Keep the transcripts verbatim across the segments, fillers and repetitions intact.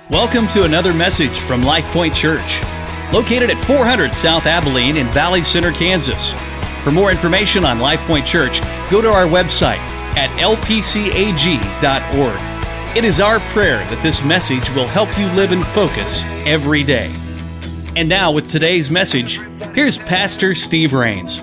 Welcome to another message from Life Point Church, located at four hundred South Abilene in Valley Center, Kansas. For more information on Life Point Church, go to our website at l p c a g dot org. It is our prayer that this message will help you live in focus every day. And now with today's message, here's Pastor Steve Rains.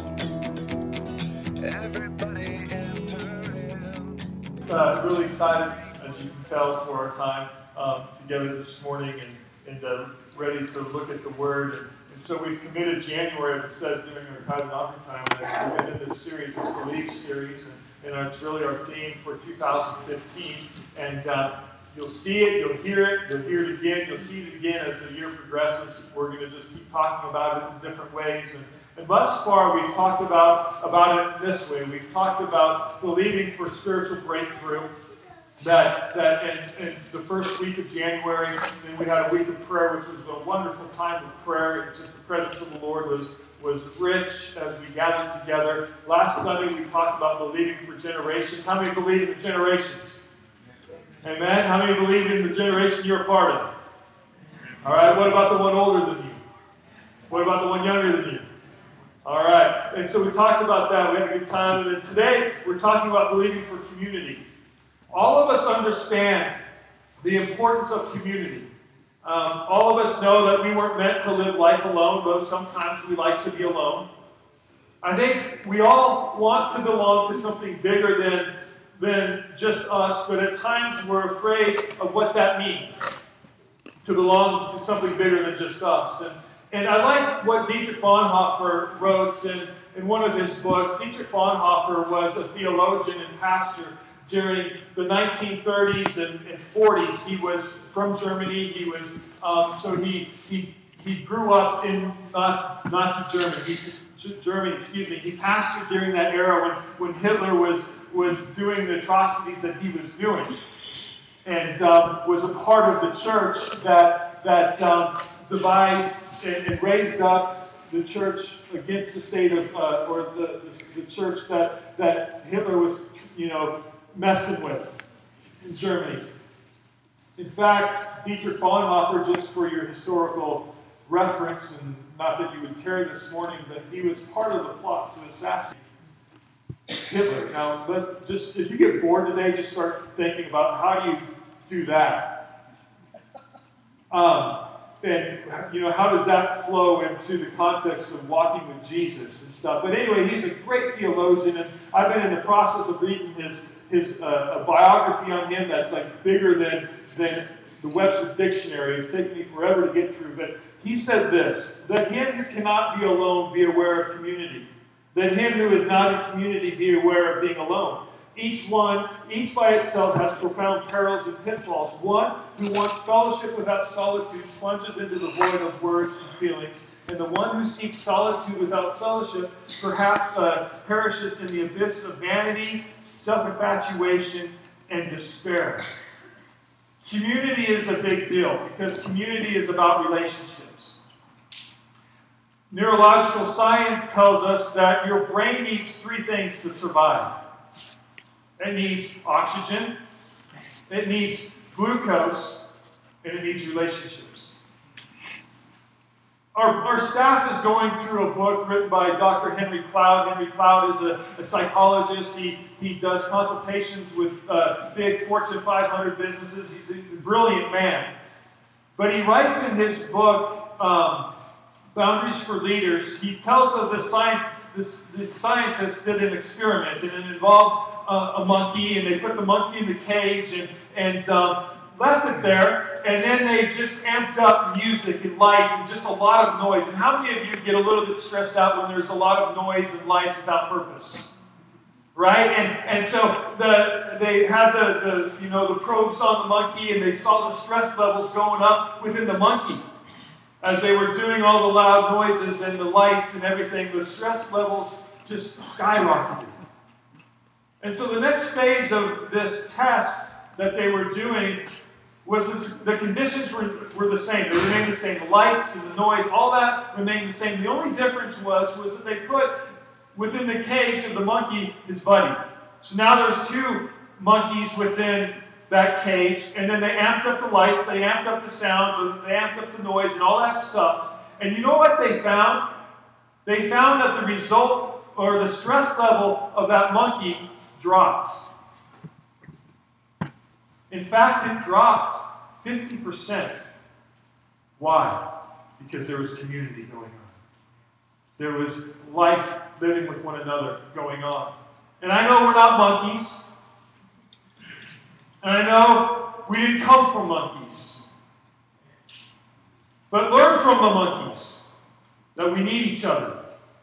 Uh, really excited, as you can tell, for our time um, together this morning and, and uh, ready to look at the Word. And, and so we've committed January, as I said, during our tithe and offering time, that we've been in this series, this Believe series, and, and it's really our theme for two thousand fifteen. And uh, you'll see it, you'll hear it, you'll hear it again, you'll see it again as the year progresses. We're going to just keep talking about it in different ways. And, and thus far, we've talked about, about it this way. We've talked about believing for spiritual breakthrough. That that in, in the first week of January, and we had a week of prayer, which was a wonderful time of prayer. It just the presence of the Lord was was rich as we gathered together. Last Sunday we talked about believing for generations. How many believe in the generations? Amen. How many believe in the generation you're a part of? All right. What about the one older than you? What about the one younger than you? All right. And so we talked about that. We had a good time. And then today we're talking about believing for community. All of us understand the importance of community. Um, all of us know that we weren't meant to live life alone, though sometimes we like to be alone. I think we all want to belong to something bigger than, than just us, but at times we're afraid of what that means, to belong to something bigger than just us. And, and I like what Dietrich Bonhoeffer wrote in, in one of his books. Dietrich Bonhoeffer was a theologian and pastor during the nineteen thirties and, and forties. He was from Germany. He was um, so he he he grew up in Nazi, Nazi Germany. He, Germany, excuse me. He pastored during that era when, when Hitler was was doing the atrocities that he was doing, and um, was a part of the church that that um, devised and, and raised up the church against the state of uh, or the, the the church that that Hitler was, you know, messing with in Germany. In fact, Dietrich Bonhoeffer, just for your historical reference, and not that you would care this morning, but he was part of the plot to assassinate Hitler. Now, but just if you get bored today, just start thinking about how do you do that. Um, and you know, how does that flow into the context of walking with Jesus and stuff? But anyway, he's a great theologian, and I've been in the process of reading his his uh, a biography on him that's like bigger than than the Webster Dictionary. It's taken me forever to get through, but he said this: that him who cannot be alone be aware of community. That him who is not in community be aware of being alone. Each one, each by itself, has profound perils and pitfalls. One who wants fellowship without solitude plunges into the void of words and feelings, and the one who seeks solitude without fellowship perhaps uh, perishes in the abyss of vanity, self-infatuation, and despair. Community is a big deal because community is about relationships. Neurological science tells us that your brain needs three things to survive. It needs oxygen, it needs glucose, and it needs relationships. Our, our staff is going through a book written by Doctor Henry Cloud. Henry Cloud is a, a psychologist. He, he does consultations with uh, big Fortune five hundred businesses. He's a brilliant man. But he writes in his book, um, Boundaries for Leaders, he tells of this, science, this, this scientist did an experiment, and it involved uh, a monkey, and they put the monkey in the cage and, and um, left it there, and then they just amped up music and lights and just a lot of noise. And how many of you get a little bit stressed out when there's a lot of noise and lights without purpose? Right? And and so the they had the, the you know the probes on the monkey, and they saw the stress levels going up within the monkey. As they were doing all the loud noises and the lights and everything, the stress levels just skyrocketed. And so the next phase of this test that they were doing was this, the conditions were, were the same. They remained the same. The lights and the noise, all that remained the same. The only difference was, was that they put within the cage of the monkey his buddy. So now there's two monkeys within that cage, and then they amped up the lights, they amped up the sound, they amped up the noise, and all that stuff. And you know what they found? They found that the result, or the stress level of that monkey dropped. In fact, it dropped fifty percent. Why? Because there was community going on. There was life living with one another going on. And I know we're not monkeys. And I know we didn't come from monkeys. But learn from the monkeys that we need each other.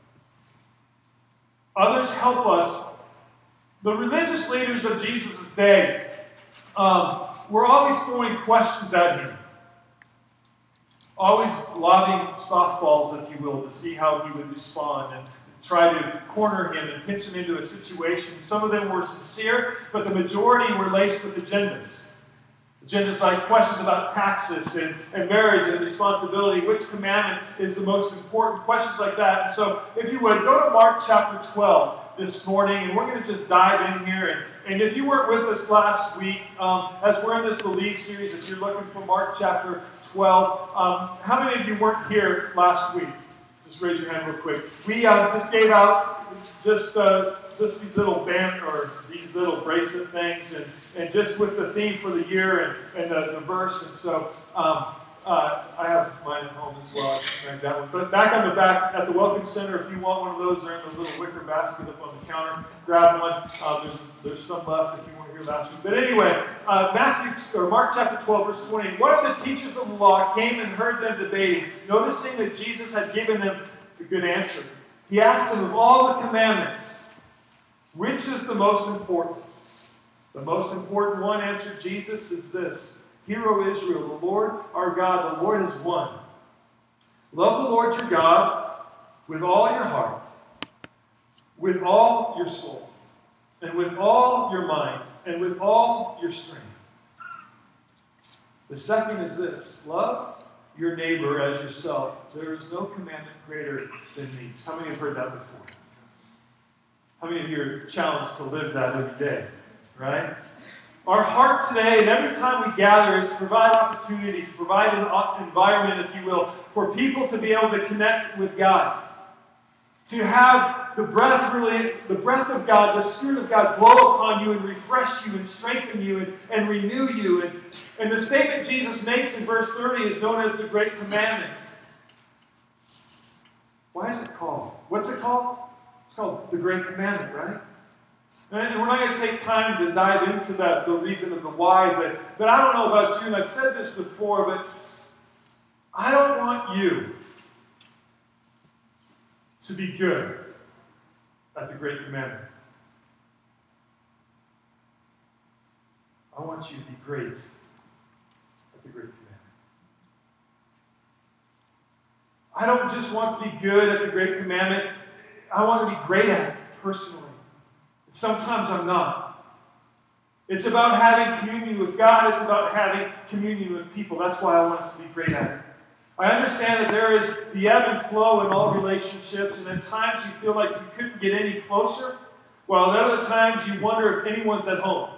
Others help us. The religious leaders of Jesus' day um, were always throwing questions at him. Always lobbing softballs, if you will, to see how he would respond and try to corner him and pinch him into a situation. Some of them were sincere, but the majority were laced with agendas. Agendas like questions about taxes and, and marriage and responsibility. Which commandment is the most important? Questions like that. And so, if you would, go to Mark chapter twelve this morning, and we're going to just dive in here. And, and if you weren't with us last week, um, as we're in this Believe series, if you're looking for Mark chapter twelve, um, how many of you weren't here last week? Just raise your hand real quick. We uh, just gave out just uh, just these little band or these little bracelet things, and, and just with the theme for the year and, and the, the verse. And so um, uh, I have mine at home as well. I just snagged that one. But back on the back at the Welcome Center, if you want one of those, they're in the little wicker basket up on the counter. Grab one. Uh, there's there's some left if you weren't here last week. But anyway, uh, Matthew or Mark chapter twelve, verse twenty. One of the teachers of the law came and heard them debating, noticing that Jesus had given them a good answer. He asked them, of all the commandments, which is the most important? The most important one, answered Jesus, is this. Hear, O Israel, the Lord our God, the Lord is one. Love the Lord your God with all your heart, with all your soul, and with all your mind, and with all your strength. The second is this. Love your neighbor as yourself. There is no commandment greater than these. How many have heard that before? How many of you are challenged to live that every day? Right? Our heart today, and every time we gather, is to provide opportunity, to provide an environment, if you will, for people to be able to connect with God. To have the breath, really, the breath of God, the Spirit of God blow upon you and refresh you and strengthen you and, and renew you. And, and the statement Jesus makes in verse thirty is known as the Great Commandment. Why is it called? What's it called? It's called the Great Commandment, right? And we're not going to take time to dive into that, the reason of the why, but, but I don't know about you, and I've said this before, but I don't want you to be good at the Great Commandment. I want you to be great at the Great Commandment. I don't just want to be good at the Great Commandment. I want to be great at it personally. And sometimes I'm not. It's about having communion with God. It's about having communion with people. That's why I want us to be great at it. I understand that there is the ebb and flow in all relationships, and at times you feel like you couldn't get any closer, while at other times you wonder if anyone's at home.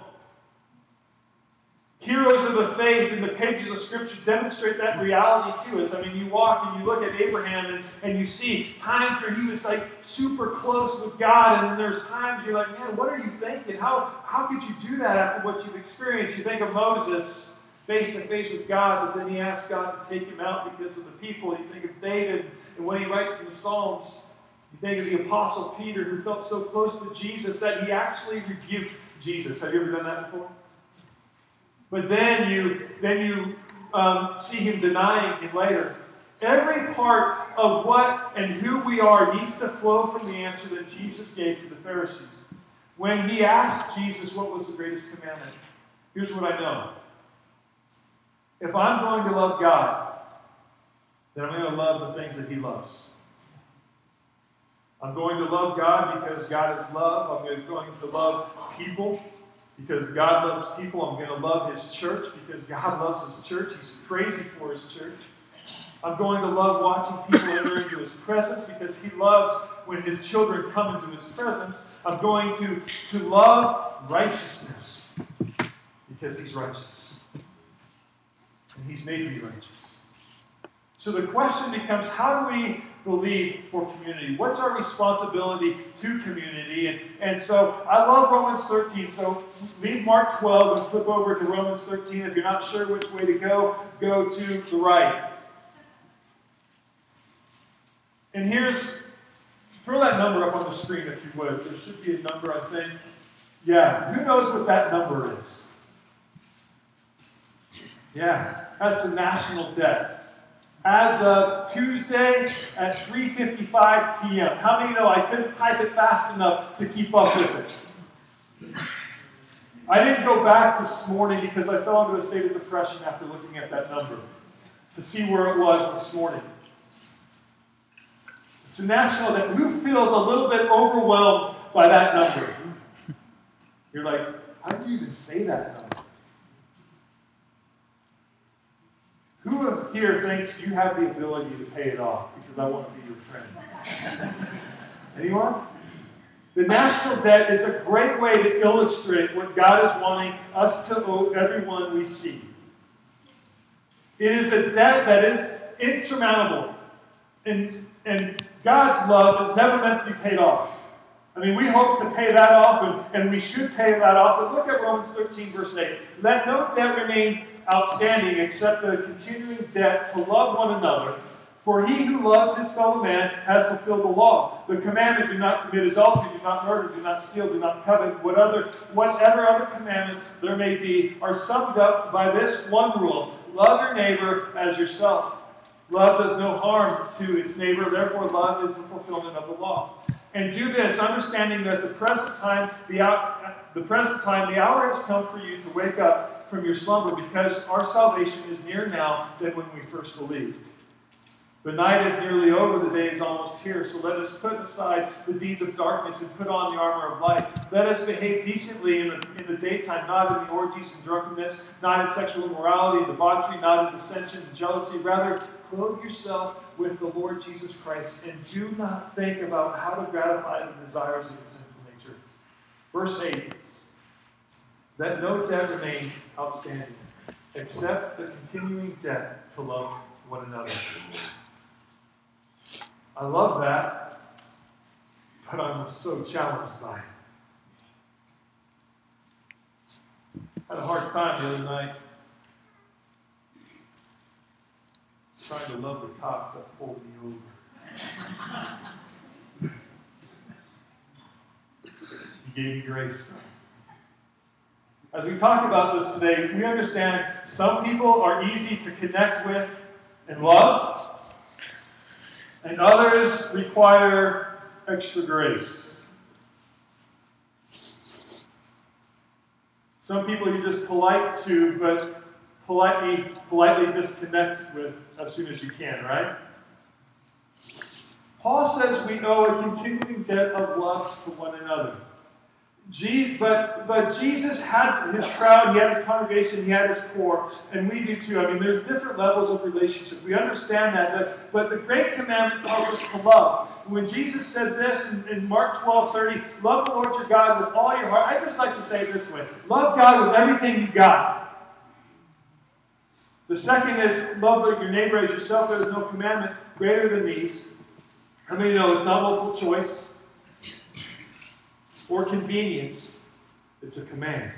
Heroes of the faith in the pages of Scripture demonstrate that reality to us. I mean, you walk and you look at Abraham and, and you see times where he was like super close with God, and then there's times you're like, man, what are you thinking? How, how could you do that after what you've experienced? You think of Moses face to face with God, but then he asks God to take him out because of the people. You think of David and what he writes in the Psalms. You think of the Apostle Peter, who felt so close to Jesus that he actually rebuked Jesus. Have you ever done that before? But then you, then you um, see him denying him later. Every part of what and who we are needs to flow from the answer that Jesus gave to the Pharisees. When he asked Jesus what was the greatest commandment, here's what I know. If I'm going to love God, then I'm going to love the things that he loves. I'm going to love God because God is love. I'm going to love people because God loves people. I'm going to love his church because God loves his church. He's crazy for his church. I'm going to love watching people enter into his presence because he loves when his children come into his presence. I'm going to, to love righteousness because he's righteous. And he's made me righteous. So the question becomes, how do we believe for community? What's our responsibility to community? And, and so I love Romans thirteen. So leave Mark twelve and flip over to Romans thirteen. If you're not sure which way to go, go to the right. And here's, throw that number up on the screen if you would. There should be a number, I think. Yeah, who knows what that number is? Yeah, that's the national debt. As of Tuesday at three fifty-five p.m. How many know I couldn't type it fast enough to keep up with it? I didn't go back this morning because I fell into a state of depression after looking at that number to see where it was this morning. It's a national debt. Who feels a little bit overwhelmed by that number? You're like, how do you even say that number? Who here thinks you have the ability to pay it off because I want to be your friend? Anyone? The national debt is a great way to illustrate what God is wanting us to owe everyone we see. It is a debt that is insurmountable. And, and God's love is never meant to be paid off. I mean, we hope to pay that off, and, and we should pay that off. But look at Romans thirteen, verse eight. Let no debt remain outstanding except the continuing debt to love one another. For he who loves his fellow man has fulfilled the law. The commandment, do not commit adultery, do not murder, do not steal, do not covet, what other, whatever other commandments there may be, are summed up by this one rule: love your neighbor as yourself. Love does no harm to its neighbor, therefore love is the fulfillment of the law. And do this, understanding that the present time, the, out, the present time, the hour has come for you to wake up from your slumber, because our salvation is nearer now than when we first believed. The night is nearly over, the day is almost here, so let us put aside the deeds of darkness and put on the armor of light. Let us behave decently in the, in the daytime, not in the orgies and drunkenness, not in sexual immorality and debauchery, not in dissension and jealousy. Rather, clothe yourself with the Lord Jesus Christ, and do not think about how to gratify the desires of the sinful nature. Verse eight. Let no debt remain outstanding, except the continuing debt to love one another. I love that, but I'm so challenged by it. I had a hard time the other night trying to love the cop that pulled me over. He gave me grace. As we talk about this today, we understand some people are easy to connect with and love, and others require extra grace. Some people you're just polite to, but politely, politely disconnect with as soon as you can, right? Paul says we owe a continuing debt of love to one another. Je- but, but Jesus had his crowd, he had his congregation, he had his core, and we do too. I mean, there's different levels of relationship. We understand that, but, but the Great Commandment tells us to love. When Jesus said this in, in Mark twelve thirty, love the Lord your God with all your heart, I just like to say it this way: love God with everything you got. The second is love your neighbor as yourself. There is no commandment greater than these. How many know it's not multiple choice or convenience? It's a command.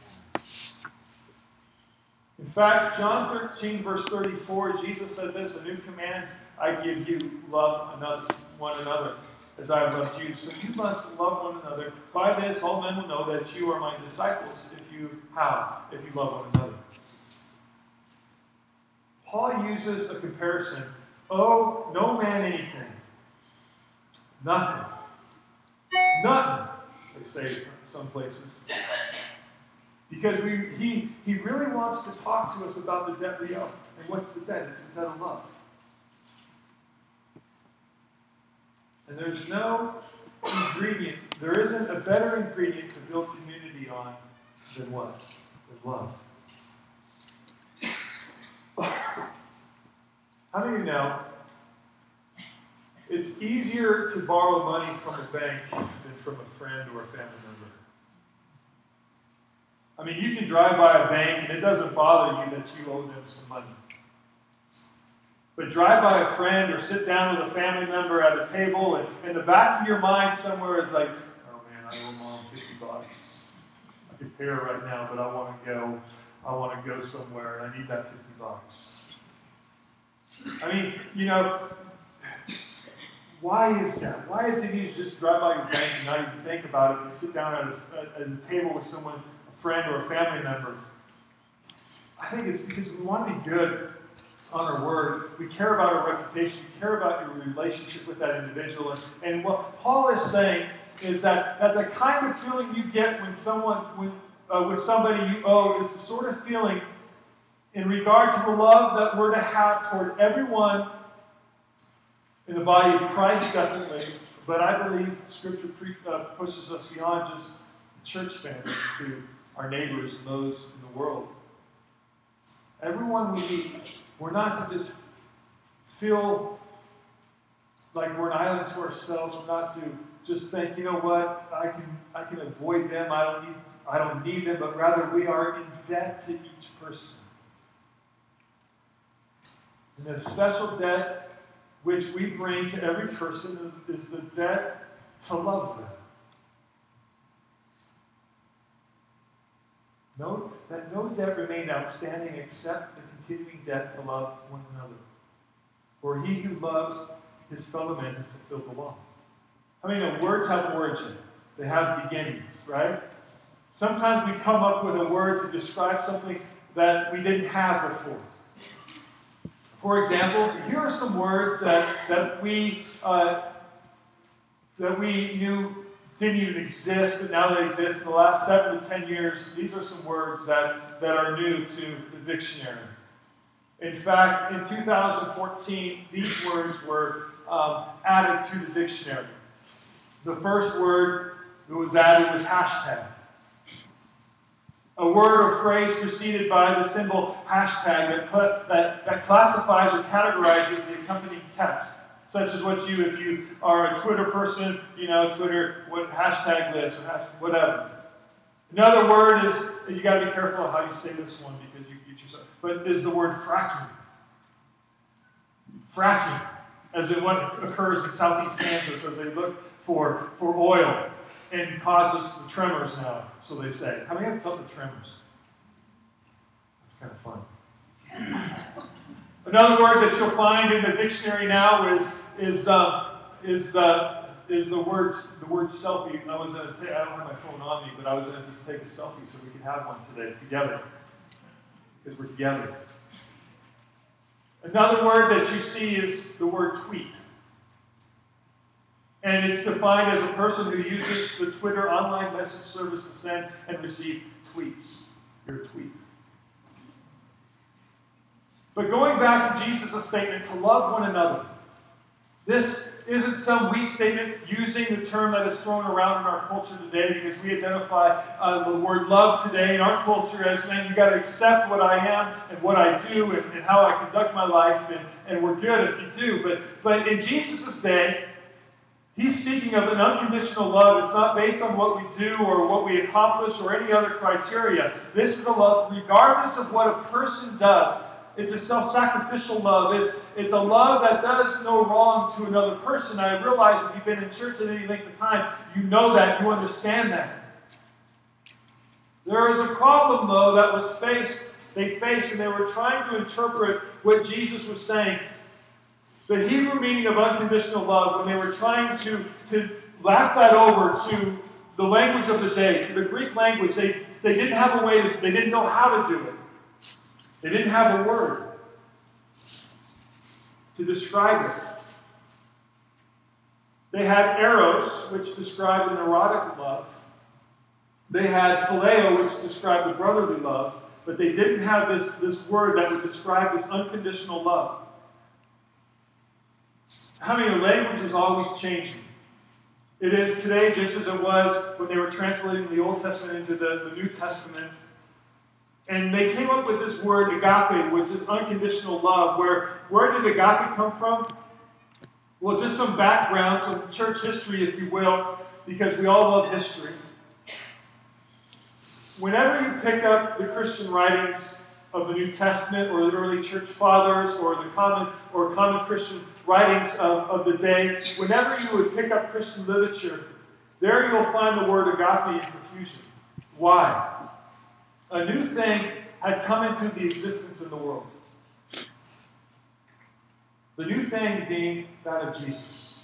In fact, John thirteen, verse thirty-four, Jesus said this: a new command I give you, love another, one another as I have loved you. So you must love one another. By this, all men will know that you are my disciples if you how? If you love one another. Paul uses a comparison. Owe no man anything. Nothing. Nothing, they say in some places. Because we, he, he really wants to talk to us about the debt we owe. And what's the debt? It's the debt of love. And there's no ingredient, there isn't a better ingredient to build community on than what? Than love. How many of you know it's easier to borrow money from a bank than from a friend or a family member? I mean, you can drive by a bank and it doesn't bother you that you owe them some money. But drive by a friend or sit down with a family member at a table, and in the back of your mind somewhere is like, oh man, I owe mom fifty bucks. I could pay her right now, but I want to go. I want to go somewhere, and I need that fifty bucks. I mean, you know, why is that? Why is it easy to just drive by your bank and not even think about it and sit down at a, at a table with someone, a friend or a family member? I think it's because we want to be good on our word. We care about our reputation. We care about your relationship with that individual. And, and what Paul is saying is that, that the kind of feeling you get when someone, when, uh, with somebody you owe is the sort of feeling in regard to the love that we're to have toward everyone in the body of Christ, definitely. But I believe Scripture pre- uh, pushes us beyond just the church family to our neighbors and those in the world. Everyone we meet, we're not to just feel like we're an island to ourselves. We're not to just think, you know what, I can I can avoid them. I don't need I don't need them. But rather, we are in debt to each person. And the special debt which we bring to every person is the debt to love them. Note that no debt remained outstanding except the continuing debt to love one another. For he who loves his fellow man has fulfilled the law. I mean, words have origin. They have beginnings, right? Sometimes we come up with a word to describe something that we didn't have before. For example, here are some words that, that we uh, that we knew didn't even exist, but now they exist in the last seven to ten years. These are some words that, that are new to the dictionary. In fact, in two thousand fourteen, these words were um, added to the dictionary. The first word that was added was hashtag. A word or phrase preceded by the symbol hashtag that, cl- that, that classifies or categorizes the accompanying text. Such as what you, if you are a Twitter person, you know, Twitter, what hashtag this, or hashtag, whatever. Another word is, you got to be careful how you say this one because you get yourself, but is the word fracking. Fracking, as in what occurs in southeast Kansas as they look for, for oil and causes the tremors now, so they say. How many have felt the tremors? That's kind of fun. Another word that you'll find in the dictionary now is is uh, is uh, is the word the word selfie. I was going to take, I don't have my phone on me, but I was going to just take a selfie so we could have one today together because we're together. Another word that you see is the word tweet, and it's defined as a person who uses the Twitter online message service to send and receive tweets. You're a tweet. But going back to Jesus' statement to love one another, this isn't some weak statement using the term that is thrown around in our culture today because we identify uh, the word love today in our culture as, man, you got to accept what I am and what I do and, and how I conduct my life, and, and we're good if you do. But, but in Jesus' day, he's speaking of an unconditional love. It's not based on what we do or what we accomplish or any other criteria. This is a love regardless of what a person does. It's a self-sacrificial love. It's, it's a love that does no wrong to another person. I realize if you've been in church at any length of time, you know that, you understand that. There is a problem, though, that was faced, they faced when they were trying to interpret what Jesus was saying. The Hebrew meaning of unconditional love, when they were trying to, to lap that over to the language of the day, to the Greek language, they, they didn't have a way, to, they didn't know how to do it. They didn't have a word to describe it. They had eros, which described an erotic love. They had phileo, which described a brotherly love. But they didn't have this, this word that would describe this unconditional love. How many language is always changing? It is today just as it was when they were translating the Old Testament into the, the New Testament. And they came up with this word, agape, which is unconditional love. Where, where did agape come from? Well, just some background, some church history, if you will, because we all love history. whenever you pick up the Christian writings of the New Testament or the early church fathers or the common or common Christian writings of, of the day, whenever you would pick up Christian literature, there you'll find the word agape in profusion. Why? A new thing had come into the existence in the world. The new thing being that of Jesus.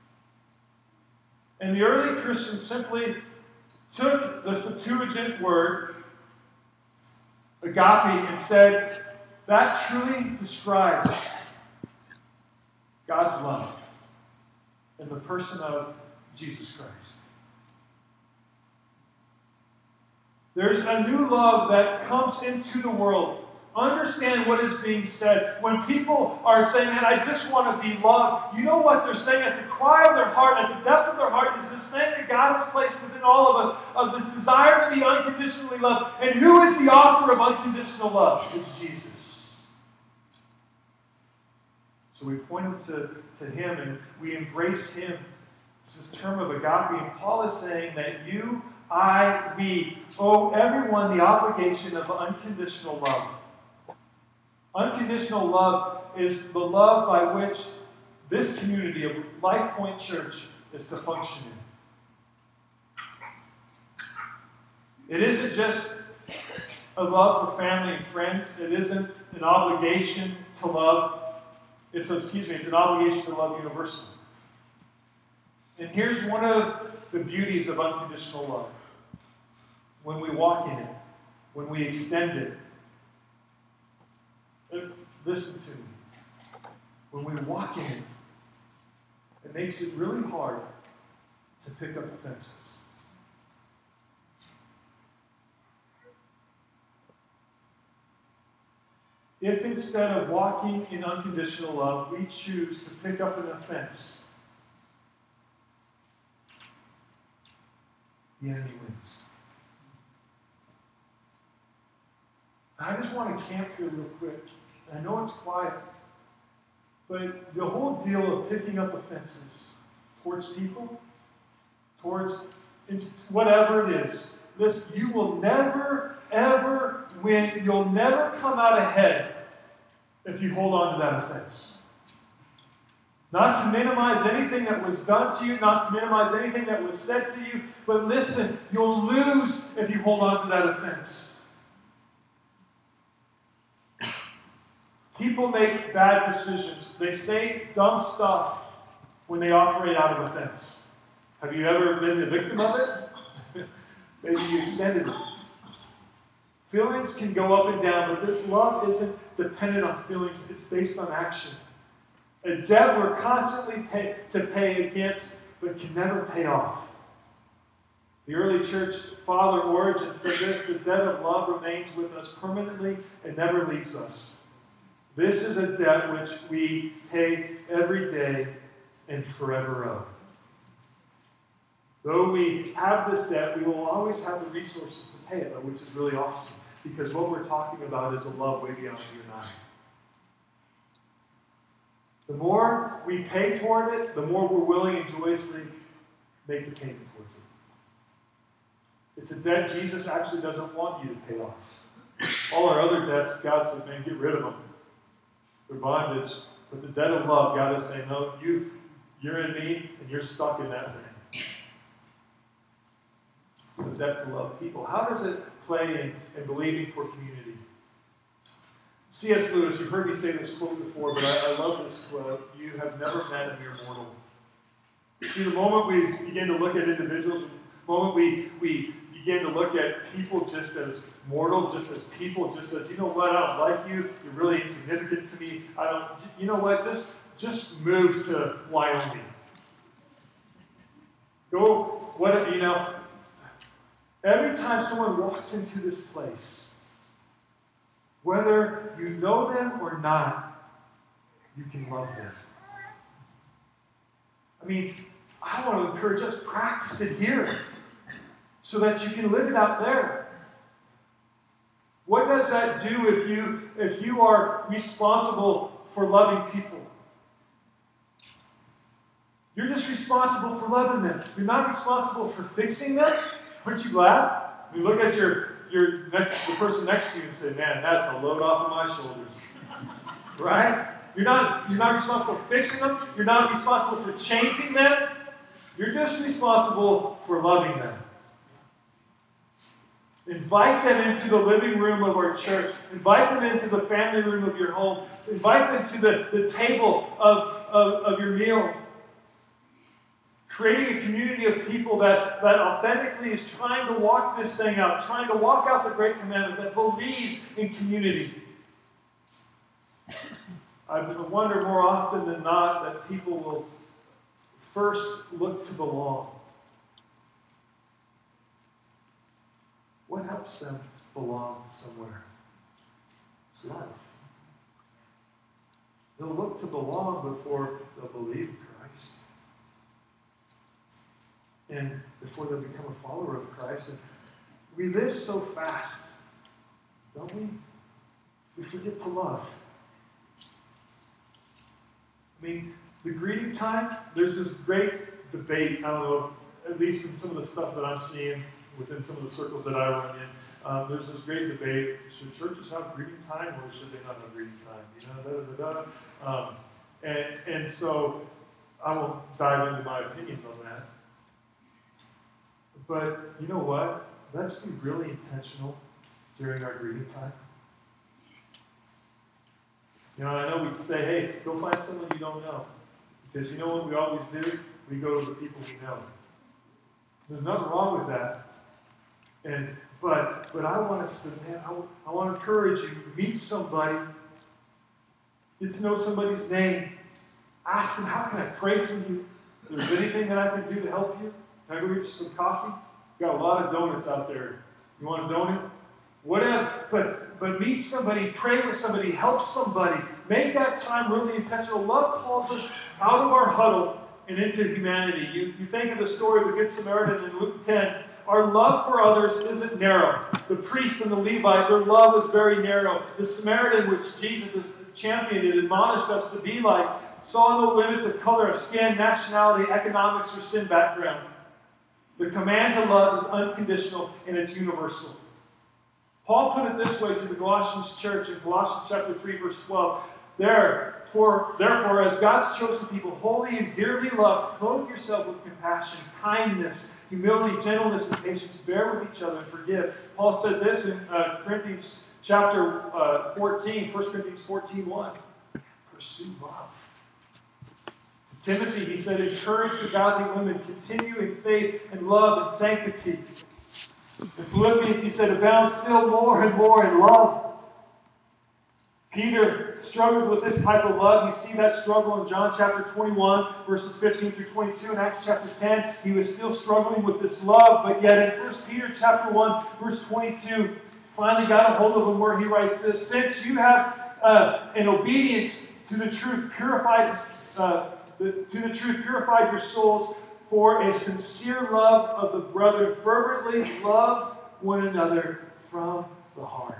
And the early Christians simply took the Septuagint word, agape, and said, that truly describes God's love in the person of Jesus Christ. There's a new love that comes into the world. Understand what is being said. When people are saying, man, I just want to be loved, you know what they're saying at the cry of their heart, at the depth of their heart, is this thing that God has placed within all of us, of this desire to be unconditionally loved. And who is the author of unconditional love? It's Jesus. So we point to, to him and we embrace him. It's this term of agape. And Paul is saying that you, I, we owe everyone the obligation of unconditional love. Unconditional love is the love by which this community of Life Point Church is to function in. It isn't just a love for family and friends. It isn't an obligation to love. It's, excuse me, it's an obligation to love universally. And here's one of the beauties of unconditional love. When we walk in it, when we extend it, listen to me. When we walk in it, it makes it really hard to pick up offenses. If instead of walking in unconditional love, we choose to pick up an offense, the enemy wins. I just want to camp here real quick. I know it's quiet, but the whole deal of picking up offenses towards people, towards whatever it is, listen, you will never, ever win. You'll never come out ahead if you hold on to that offense. Not to minimize anything that was done to you, not to minimize anything that was said to you, but listen, you'll lose if you hold on to that offense. People make bad decisions. They say dumb stuff when they operate out of offense. Have you ever been the victim of it? Maybe you extended it. Feelings can go up and down, but this love isn't dependent on feelings. It's based on action. A debt we're constantly pay, to pay against, but can never pay off. The early church father Origen said this: the debt of love remains with us permanently and never leaves us. This is a debt which we pay every day and forever owe. Though we have this debt, we will always have the resources to pay it, which is really awesome, because what we're talking about is a love way beyond you and I. The more we pay toward it, the more we're willing and joyously make the payment towards it. It's a debt Jesus actually doesn't want you to pay off. All our other debts, God said, man, get rid of them. They're bondage. But the debt of love, God is saying, no, you, you're in me, and you're stuck in that thing. It's a debt to love people. How does it play in, in believing for community? C S Lewis, you've heard me say this quote before, but I, I love this quote. You have never met a mere mortal. See, the moment we begin to look at individuals, the moment we, we begin to look at people just as mortal, just as people, just as, you know what, I don't like you, you're really insignificant to me, I don't, you know what, just, just move to Wyoming. Go, what, you know, every time someone walks into this place, whether you know them or not, you can love them. I mean, I want to encourage us, practice it here so that you can live it out there. What does that do if you, if you are responsible for loving people? You're just responsible for loving them. You're not responsible for fixing them. Aren't you glad? You look at your, your next, the person next to you and say, man, that's a load off of my shoulders. Right? You're not, you're not responsible for fixing them. You're not responsible for changing them. You're just responsible for loving them. Invite them into the living room of our church. Invite them into the family room of your home. Invite them to the, the table of, of, of your meal. Creating a community of people that, that authentically is trying to walk this thing out, trying to walk out the Great Commandment, that believes in community. I wonder more often than not that people will first look to belong. What helps them belong somewhere? It's love. They'll look to belong before they'll believe in Christ. And before they'll become a follower of Christ. And we live so fast, don't we? We forget to love. I mean, the greeting time, there's this great debate, I don't know, at least in some of the stuff that I'm seeing within some of the circles that I run in. Um, there's this great debate, should churches have greeting time or should they not have greeting time? You know, da da da da. Um, and, and so I won't dive into my opinions on that. But you know what? Let's be really intentional during our greeting time. You know, I know we'd say, hey, go find someone you don't know. Because you know what we always do? We go to the people we know. There's nothing wrong with that. And but but I want us to, man, I, I want to encourage you, meet somebody, get to know somebody's name, ask them, how can I pray for you? If there's anything that I can do to help you, can I go get you some coffee? We've got a lot of donuts out there. You want a donut? Whatever. But but meet somebody, pray with somebody, help somebody. Make that time really intentional. Love calls us out of our huddle and into humanity. You, you think of the story of the Good Samaritan in Luke ten. Our love for others isn't narrow. The priest and the Levite, their love is very narrow. The Samaritan, which Jesus championed and admonished us to be like, saw no limits of color of skin, nationality, economics, or sin background. The command to love is unconditional and it's universal. Paul put it this way to the Colossians church in Colossians chapter three, verse twelve. Therefore, therefore, as God's chosen people, holy and dearly loved, clothe yourself with compassion, kindness, humility, gentleness, and patience. Bear with each other and forgive. Paul said this in uh, Corinthians chapter uh, fourteen, First Corinthians fourteen, one. Pursue love. To Timothy, he said, encourage the godly women, continue in faith and love and sanctity. In Philippians, he said, abound still more and more in love. Peter struggled with this type of love. You see that struggle in John chapter twenty-one, verses fifteen through twenty-two. In Acts chapter ten, he was still struggling with this love. But yet in First Peter chapter one, verse twenty-two, finally got a hold of him where he writes this. Since you have, uh, in obedience to the truth, purified, uh, the, to the truth, purified your souls for a sincere love of the brethren, fervently love one another from the heart.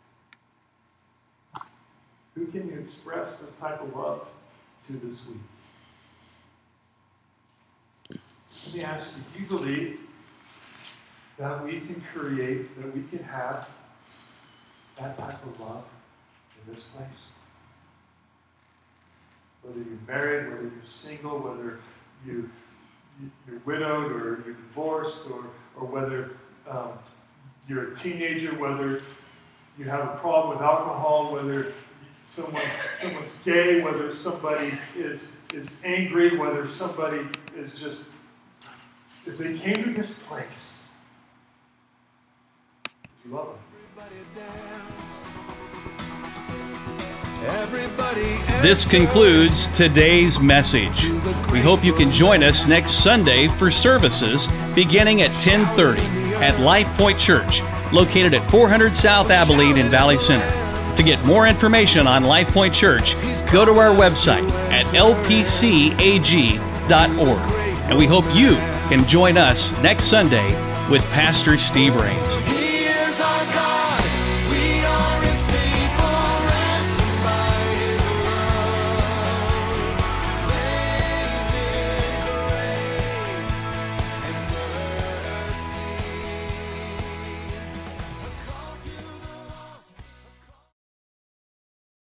Who can you express this type of love to this week? Let me ask you, do you believe that we can create, that we can have that type of love in this place? Whether you're married, whether you're single, whether you, you're widowed or you're divorced, or, or whether um, you're a teenager, whether you have a problem with alcohol, whether Someone, someone's gay, whether somebody is, is angry, whether somebody is just, if they came to this place, would you love them? Everybody this concludes today's message. We hope you can join us next Sunday for services beginning at ten thirty at Life Point Church, located at four hundred South Abilene in Valley Center. To get more information on Life Point Church, go to our website at L P C A G dot org. And we hope you can join us next Sunday with Pastor Steve Rains.